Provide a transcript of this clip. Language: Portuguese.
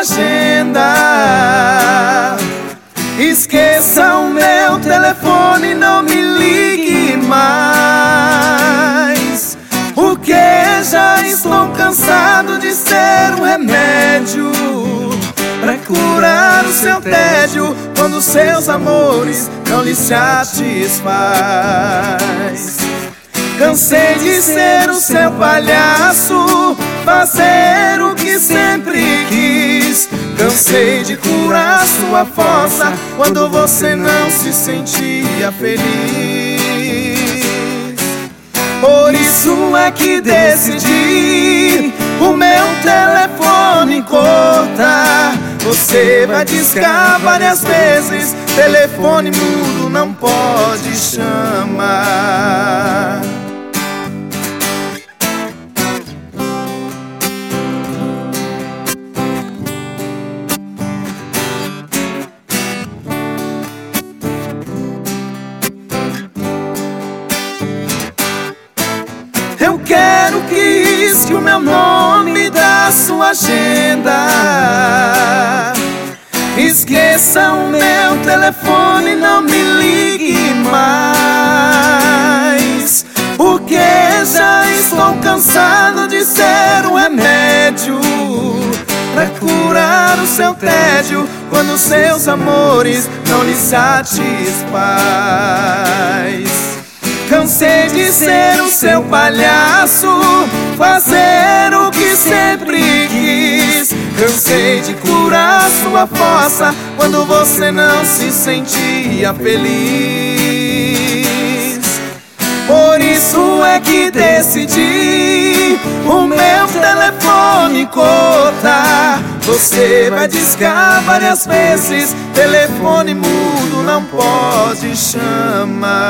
agenda. Esqueça o meu telefone, não me ligue mais, porque já estou cansado de ser um remédio pra curar o seu tédio, quando seus amores não lhe satisfaz. Cansei de ser o seu palhaço, fazer o que sempre quis. Cansei de curar sua fossa quando você não se sentia feliz. Por isso é que decidi o meu telefone cortar. Você vai discar várias vezes, telefone mudo não pode chamar. Eu quero que risque o meu nome da sua agenda. Esqueça o meu telefone, não me ligue mais, porque já estou cansado de ser um remédio pra curar o seu tédio, quando seus amores não lhe satisfaz. Cansei de ser o seu palhaço, fazer o que sempre quis. Cansei de curar sua fossa quando você não se sentia feliz. Por isso é que decidi o meu telefone cortar. Você vai discar várias vezes, telefone mudo não pode chamar.